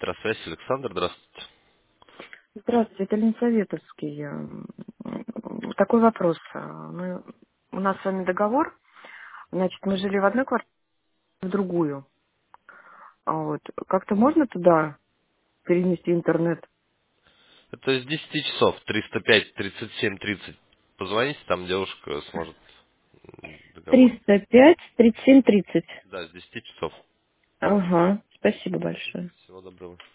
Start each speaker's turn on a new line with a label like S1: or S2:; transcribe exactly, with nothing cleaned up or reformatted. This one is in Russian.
S1: Электросвязь, Александр, здравствуйте.
S2: Здравствуйте, это Ленсоветовский. М, Такой вопрос. А, Мы, у нас с вами договор. Значит, мы жили в одной квартире, в другую. А вот как-то можно туда перенести интернет?
S1: Это с десяти часов, триста пять тридцать семь тридцать. Позвоните, там девушка сможет м, договор.
S2: триста пять тридцать семь тридцать.
S1: Да, с десяти часов.
S2: Ага, спасибо большое.
S1: Всего доброго.